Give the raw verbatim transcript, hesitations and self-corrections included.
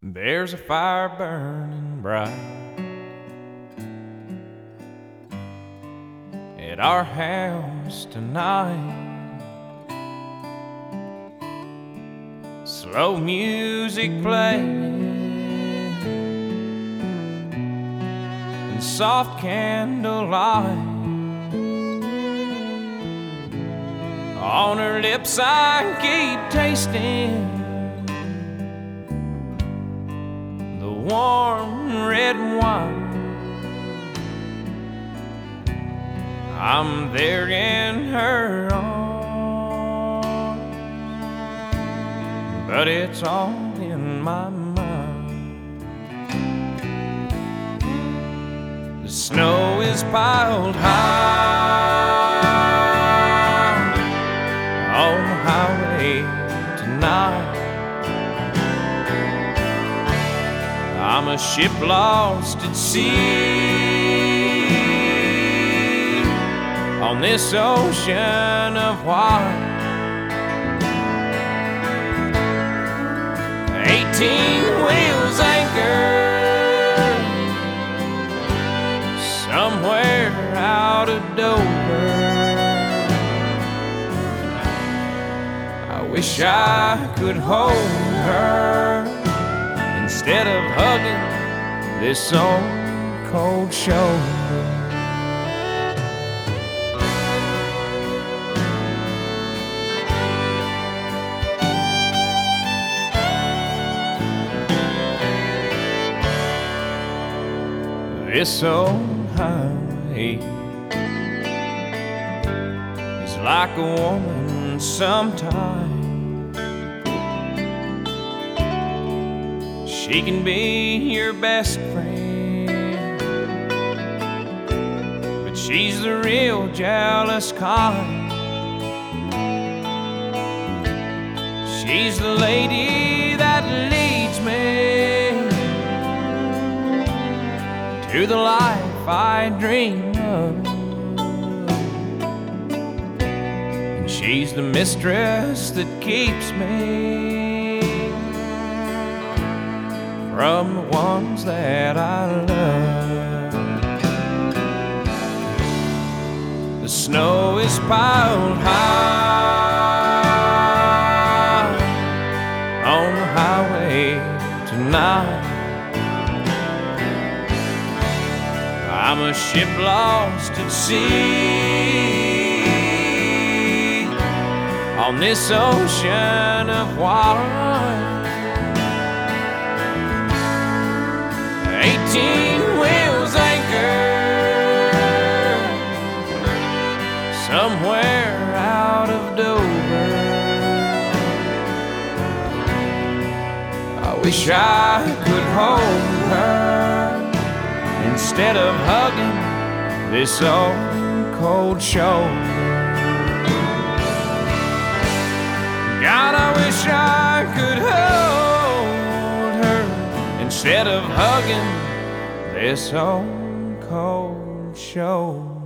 There's a fire burning bright at our house tonight. Slow music playing and soft candlelight. On her lips I keep tasting the warm red wine. I'm there in her arms, but it's all in my mind. The snow is piled high on the highway tonight. I'm a ship lost at sea on this ocean of white. Eighteen wheels anchored somewhere out of Dover. I wish I could hold her instead of hugging this old cold shoulder. This old highway is like a woman sometimes. She can be your best friend, but she's the real jealous kind. She's the lady that leads me to the life I dream of, and she's the mistress that keeps me from the ones that I love. The snow is piled high on the highway tonight. I'm a ship lost at sea on this ocean of water. Eighteen wheels anchored somewhere out of Dover. I wish I could hold her instead of hugging this old cold shoulder. God, I wish I could hold her instead of hugging this old cold shoulder.